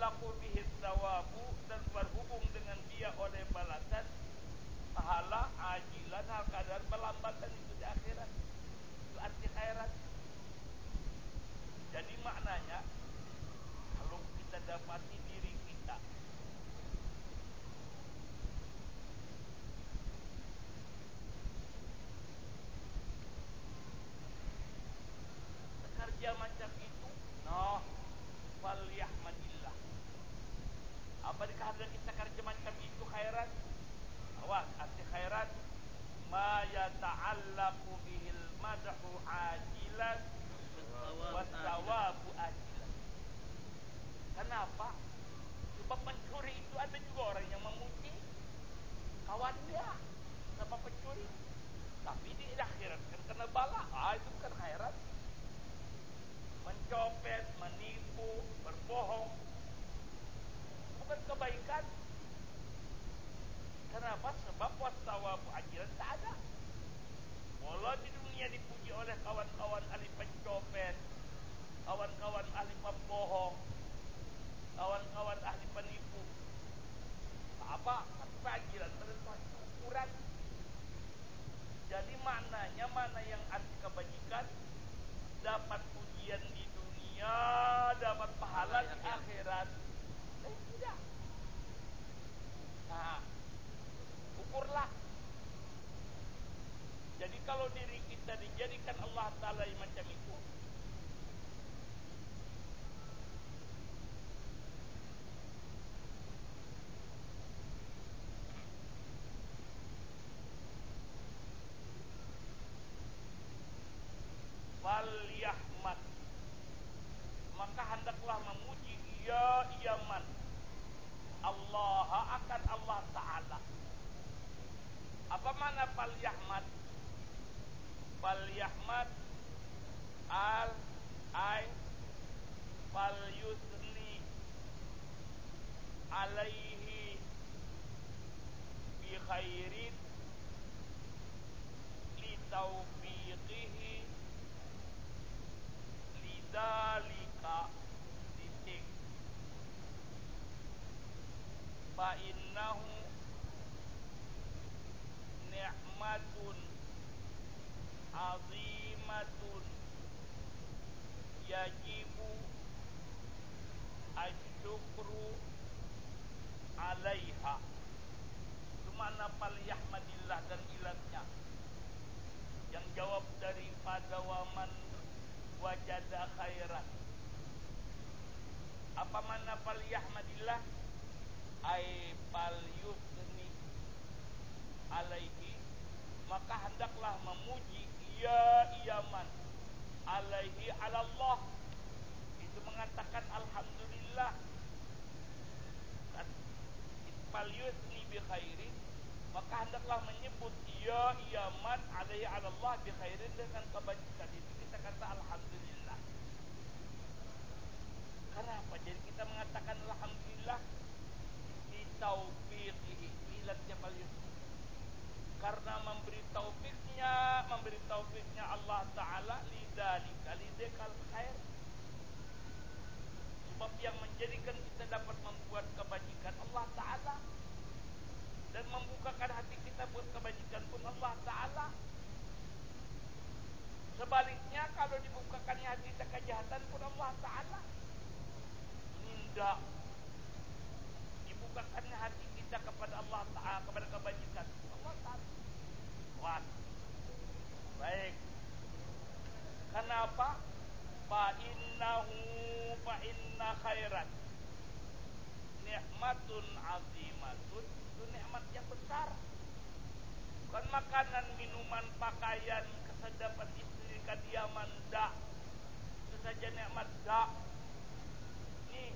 yata'allaqu bihi thawabu, dan berhubung dengan dia oleh balasan pahala ajilan hal keadaan berlambatan itu di akhirat. Itu arti khairat. Jadi maknanya kalau kita dapati diri kita kerja macam itu, falyahmadillah. Apa dikatakan kita kerja macam itu khairat? Awas, arti khairat ma yata'allaqu bihil madhu ajilan wasawabu ajilan. Kenapa? Sebab pencuri itu ada juga orang yang memuji kawan dia sama pencuri, tapi di akhirat kan kena bala. Itu bukan khairat. Mencopet, menipu, berbohong bukan kebaikan. Kenapa? Sebab wasawabu ajilan tak ada. Walau di dunia dipuji oleh kawan-kawan ahli pencopet, kawan-kawan ahli pembohong, kawan-kawan ahli penipu, apa? Tapi ajilan pada ukuran. Jadi maknanya, mana yang arti kebajikan, dapat pujian di dunia, dapat pahala di akhirat. Tidak. Nah, ukurlah. Jadi kalau diri kita dijadikan Allah Ta'ala macam itu, falyahmad, maka hendaklah memuji ia man Allah akan Allah Ta'ala. Apa makna falyahmad? Falyahmad falyusni alaihi bi khairin li taufiqihi lidalika titik fa innahu ni'matun azimatun yajibu asyukru alaiha. Itu makna falyahmadillah dan ilatnya. Yang jawab daripada waman wajada khairan. Apa makna falyahmadillah? Ay falyusni alaihi, maka hendaklah memuji man alaihi ala Allah. Itu mengatakan alhamdulillah. Falyusni bi khairin, maka hendaklah menyebut man alaihi ala Allah bi khairin, dengan kebajikan. Itu kita kata alhamdulillah. Kenapa? Jadi kita mengatakan alhamdulillah di taufiqihi, ilatnya falyusni. Karena memberi taufiknya Allah Ta'ala lidikal khair. Sebab yang menjadikan kita dapat membuat kebajikan Allah Ta'ala, dan membukakan hati kita buat kebajikan pun Allah Ta'ala. Sebaliknya, kalau dibukakannya hati kita kejahatan pun Allah Ta'ala. Nindak. Dibukakannya hati kita kepada Allah Ta'ala, kepada kebajikan Allah Ta'ala. Wah. Baik. Kenapa? Fa inna khairan ni'matun azimatun. Itu nikmat yang besar. Bukan makanan, minuman, pakaian, kesedapan istri, kediaman, dak. Itu saja nikmat, dak. Ini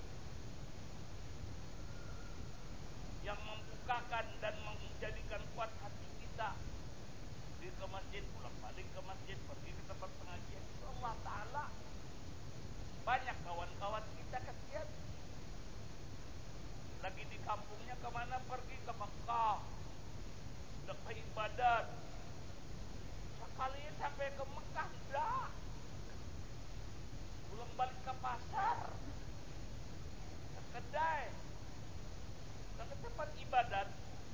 yang membukakan dan menjadikan kuat hati kita. Pergi ke masjid, pulang balik ke masjid, pergi ke tempat pengajian, itu Allah Ta'ala. Banyak kawan-kawan kita kesian, lagi di kampungnya kemana, pergi ke Mekah, udah ke ibadat. Sekali sampai ke Mekah, dah pulang balik ke pasar. kedai, ke tempat ibadat.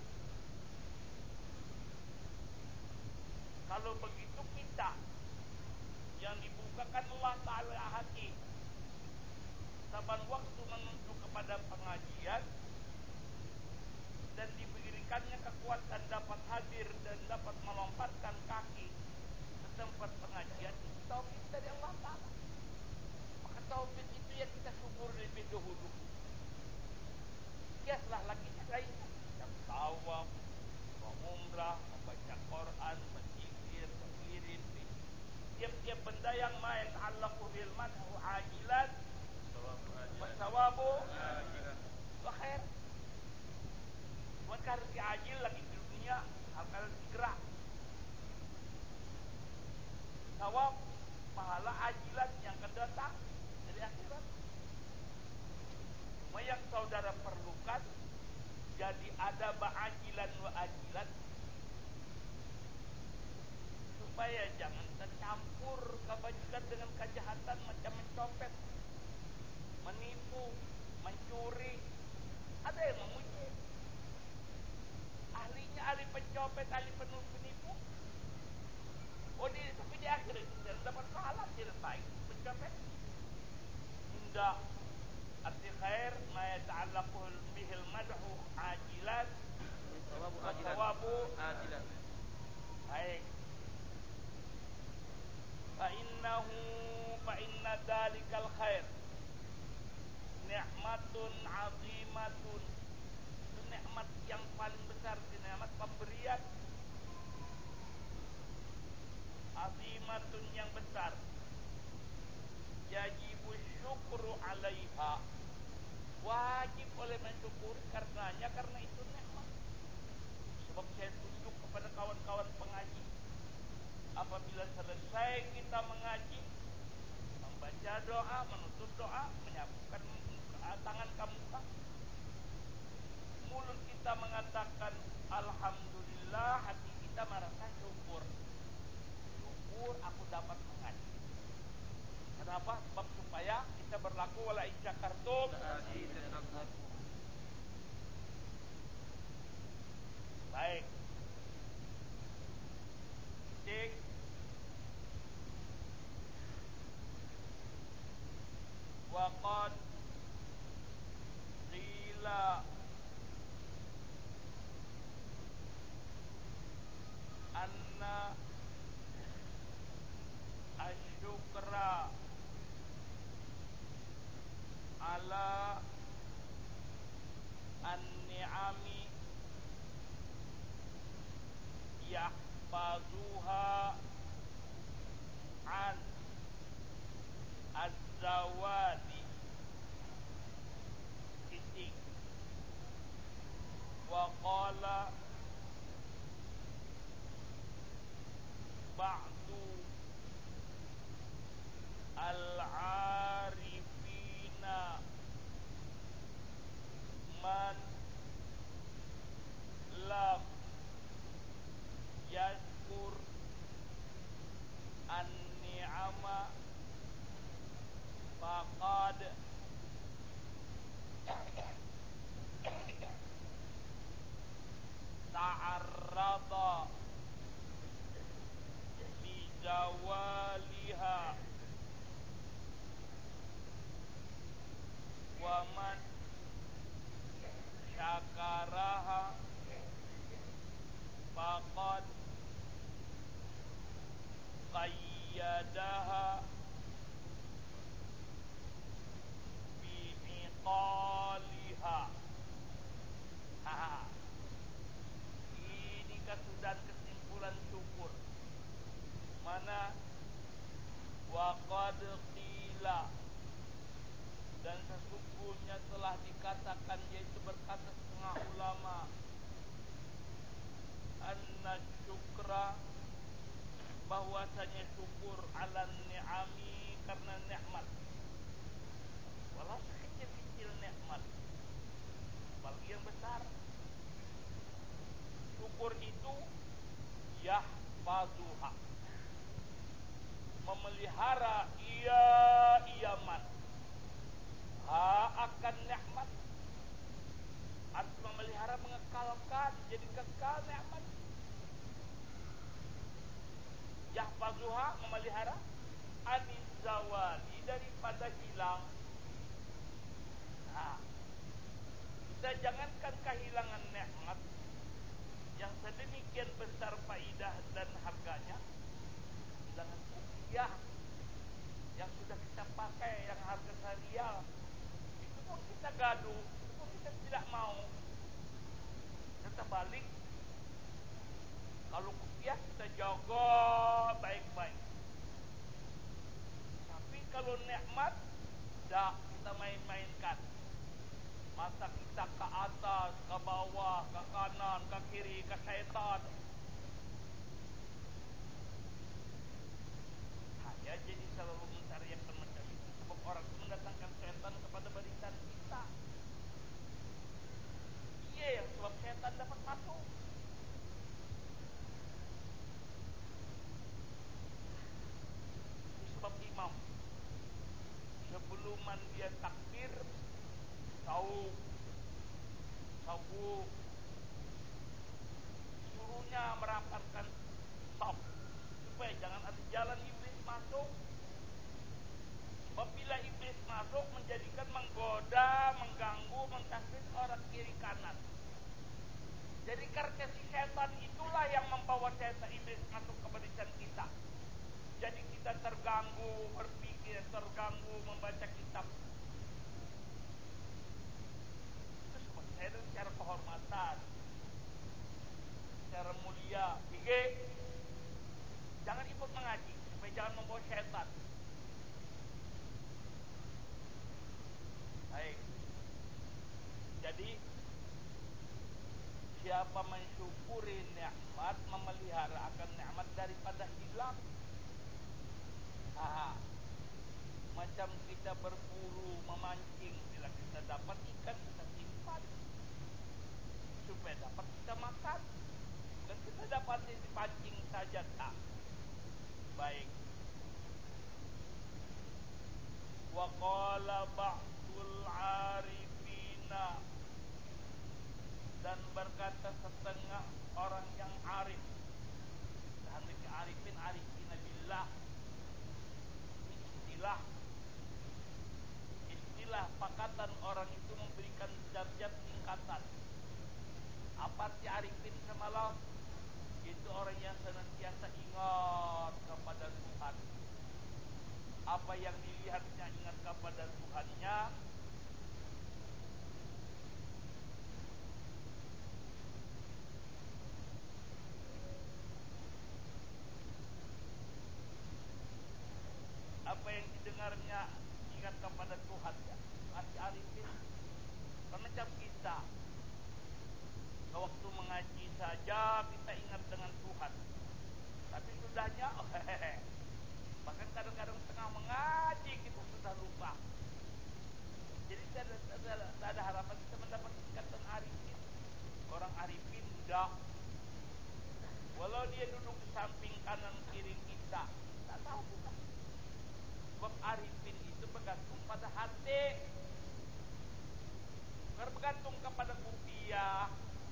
Kalau begitu kita yang dibukakan Allah Ta'ala hati, saban waktu menuju kepada pengajian dan diberikannya kekuatan dapat hadir dan dapat melompatkan kaki ke tempat pengajian, itu taufik dari Allah Ta'ala. Maka taufik itu yang kita syukur lebih dahulu. Kiaslah lagi lain, yang tawaf, umrah, membaca Quran, berzikir, berwirid, tiap-tiap benda yang ma yata'allaqu bil madhu ajilan wa thawabu wa khair. Bukan harus diajil lagi di dunia, harus segera. Thawab, pahala ajilan yang akan datang dari akhirat. Cuma yang saudara perlukan jadi ada ba'ajilan wa ajilan, supaya jangan tercampur kebajikan dengan kejahatan macam mencopet, menipu, mencuri. Ada yang memuji ahlinya, ahli pencopet, ahli penipu. Tapi di akhirat dia dapat pahala, tidak baik pencopet. Indah arti khair ma yata'allaqu bihil madhu ajilan wa thawabu ajilan. Baik. Fa inna dalikal khair ni'matun 'azimatun. Itu nikmat yang paling besar, nikmat pemberian. Azimatun yang besar. Yajibu syukru 'alaiha. Wajib oleh mensyukuri karenanya, karena itu nikmat. Sebab saya tunjuk kepada kawan-kawan pengaji, apabila selesai kita mengaji, membaca doa, menutup doa, menyapukan tangan ke muka, mulut kita mengatakan alhamdulillah, hati kita merasa syukur. Syukur aku dapat mengaji. Kenapa? Sebab supaya kita berlaku wala in syakartum. Baik. Cek. Waqad qila anna asyukra ala an-ni'ami yahfazuha an az-zawadi titik. Wa qala ba'du al-arifina man lam yazkur an-ni'ama faqad ta'arrada li zawaliha wa man syakaraha faqad qayyadaha bi'iqaliha. Ini kesudahan kesimpulan syukur. Mana waqad qila, dan sesungguhnya telah dikatakan, yaitu berkata setengah ulama, anna syukra, bahwasanya syukur ala ni'ami, karena nikmat, walau sekecil-kecil nikmat, apalagi yang besar. Syukur itu yahfazuha, memelihara iaman, akan nikmat memelihara, mengekalkan, jadi kekal nikmat. Yahfazuha, memelihara, anis zawali, daripada hilang. Nah, kita jangankan kehilangan nikmat yang sedemikian besar faidah dan harganya, kehilangan rupiah yang sudah kita pakai, yang harga serial, itu pun kita gaduh, itu pun kita tidak mau. Kita balik, kalau rupiah kita jaga baik-baik. Tapi kalau nikmat, tidak kita main-mainkan. Mata kita ke atas, ke bawah, ke kanan, ke kiri, ke syaitan. Saya jadi selalu mencarikan macam itu. Sebab orang itu mendatangkan syaitan kepada barisan kita. Iya yang sebab syaitan dapat masuk. Itu sebab imam sebelum dia takbir, sawu, suruhnya merapatkan saf supaya jangan ada jalan iblis masuk. Sebab bila iblis masuk menjadikan menggoda, mengganggu, mentahdir orang kiri kanan. Jadi karena si setan itulah yang membawa setan iblis masuk ke barisan kita. Jadi kita terganggu berpikir, terganggu membaca kitab. Itu sebab saya secara kehormatan, secara mulia, jangan ikut mengaji supaya jangan membawa setan. Baik. Jadi siapa mensyukuri nikmat, memelihara akan nikmat daripada hilang. Macam kita berburu, memancing, bila kita dapat ikan kita simpan supaya dapat kita makan. Dan kita dapat dipancing saja tak. Baik. Wa qala ba'dul arifina, dan berkata setengah orang yang arif. Sampai ke arifina billah. Istilah pakatan orang itu memberikan derajat tingkatan. Apa arti arifin semalam? Itu orang yang senantiasa ingat kepada Tuhan. Apa yang dilihatnya ingat kepada Tuhannya. Apa yang didengarnya ingat kepada Tuhan ya. Arti arifin macam kita waktu mengaji saja kita ingat dengan Tuhan, tapi sudahnya bahkan kadang-kadang tengah mengaji kita sudah lupa. Jadi tidak ada harapan kita mendapat tingkatan arifin. Orang arifin tidak, walau dia duduk di samping kanan kiri kita, tak tahu kita. Sebab arifin itu bergantung pada hati, bergantung kepada rupiah.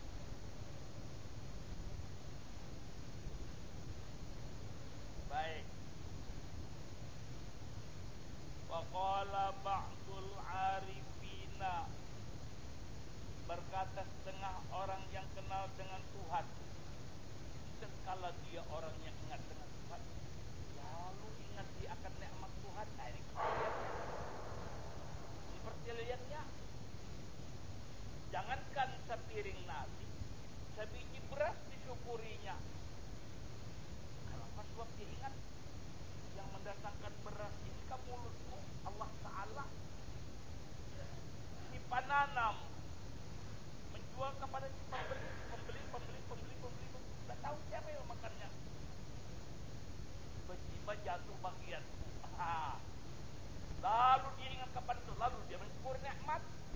Baik. Wa qala ba'dul arifina, berkata setengah orang yang kenal dengan Tuhan. Sekala dia orang yang ingat dengan Tuhan, lalu ingat dia akan nikmat Tuhan. Nah, ini seperti lihatnya. Jangankan sepiring nasi, sebiji beras disyukurinya. Kenapa? Sebab dia ingat yang mendatangkan beras ini ke mulutku Allah Ta'ala. Si pananam menjual kepada si pembeli. Tak tahu siapa yang makannya. Tiba-tiba jatuh bagianku. Lalu dia ingat kepada itu, lalu dia mensyukur nikmat.